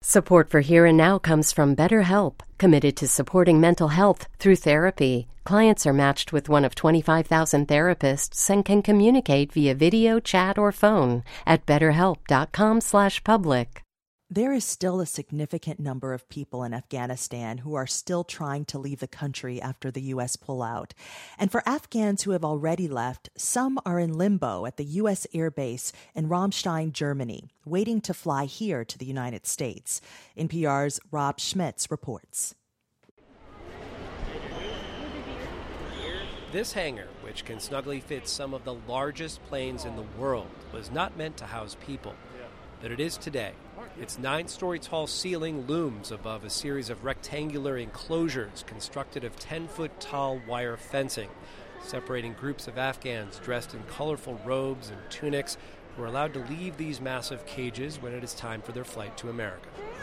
Support for Here and Now comes from BetterHelp, committed to supporting mental health through therapy. Clients are matched with one of 25,000 therapists and can communicate via video, chat, or phone at betterhelp.com/public. There is still a significant number of people in Afghanistan who are still trying to leave the country after the U.S. pullout. And for Afghans who have already left, some are in limbo at the U.S. Air Base in Ramstein, Germany, waiting to fly here to the United States. NPR's Rob Schmitz reports. This hangar, which can snugly fit some of the largest planes in the world, was not meant to house people. But it is today. Its 9-story tall ceiling looms above a series of rectangular enclosures constructed of 10-foot tall wire fencing, separating groups of Afghans dressed in colorful robes and tunics who are allowed to leave these massive cages when it is time for their flight to America.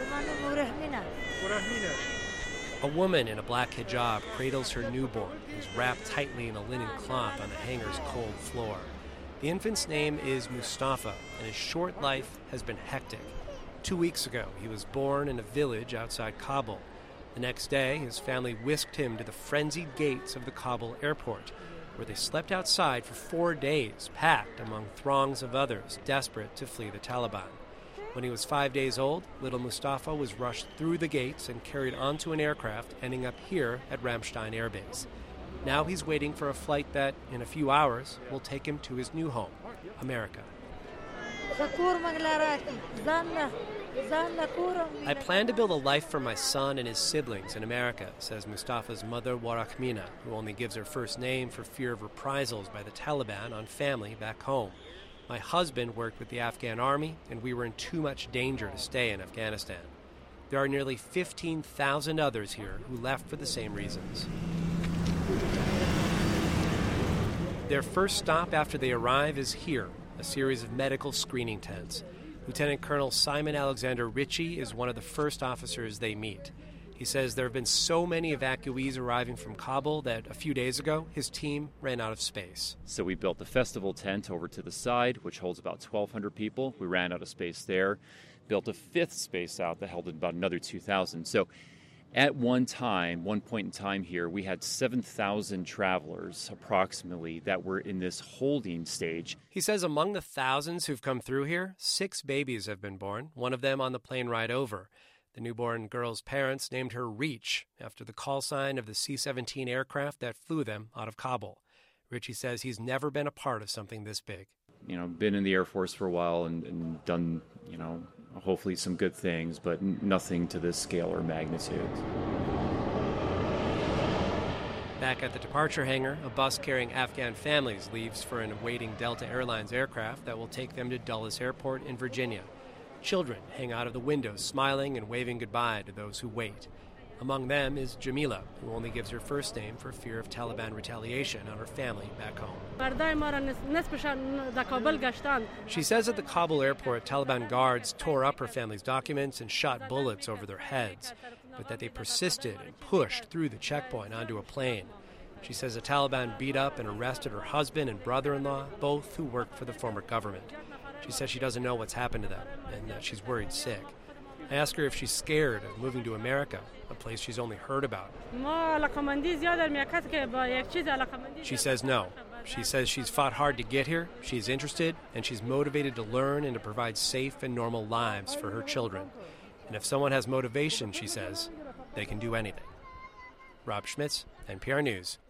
A woman in a black hijab cradles her newborn, who's wrapped tightly in a linen cloth on the hangar's cold floor. The infant's name is Mustafa, and his short life has been hectic. 2 weeks ago, he was born in a village outside Kabul. The next day, his family whisked him to the frenzied gates of the Kabul airport, where they slept outside for 4 days, packed among throngs of others desperate to flee the Taliban. When he was 5 days old, little Mustafa was rushed through the gates and carried onto an aircraft, ending up here at Ramstein Air Base. Now he's waiting for a flight that, in a few hours, will take him to his new home, America. I plan to build a life for my son and his siblings in America, says Mustafa's mother, Warahmina, who only gives her first name for fear of reprisals by the Taliban on family back home. My husband worked with the Afghan army, and we were in too much danger to stay in Afghanistan. There are nearly 15,000 others here who left for the same reasons. Their first stop after they arrive is here, a series of medical screening tents. Lieutenant Colonel Simon Alexander Ritchie is one of the first officers they meet. He says there have been so many evacuees arriving from Kabul that a few days ago, his team ran out of space. So we built the festival tent over to the side, which holds about 1,200 people. We ran out of space there. Built a fifth space out that held about another 2,000. So at one point in time here, we had 7,000 travelers approximately that were in this holding stage. He says among the thousands who've come through here, 6 babies have been born, one of them on the plane ride over. The newborn girl's parents named her Reach after the call sign of the C-17 aircraft that flew them out of Kabul. Ritchie says he's never been a part of something this big. Been in the Air Force for a while and done, hopefully some good things, but nothing to this scale or magnitude. Back at the departure hangar, a bus carrying Afghan families leaves for an awaiting Delta Airlines aircraft that will take them to Dulles Airport in Virginia. Children hang out of the windows, smiling and waving goodbye to those who wait. Among them is Jamila, who only gives her first name for fear of Taliban retaliation on her family back home. She says at the Kabul airport, Taliban guards tore up her family's documents and shot bullets over their heads, but that they persisted and pushed through the checkpoint onto a plane. She says the Taliban beat up and arrested her husband and brother-in-law, both who worked for the former government. She says she doesn't know what's happened to them and that she's worried sick. I ask her if she's scared of moving to America, a place she's only heard about. She says no. She says she's fought hard to get here, she's interested, and she's motivated to learn and to provide safe and normal lives for her children. And if someone has motivation, she says, they can do anything. Rob Schmitz, NPR News,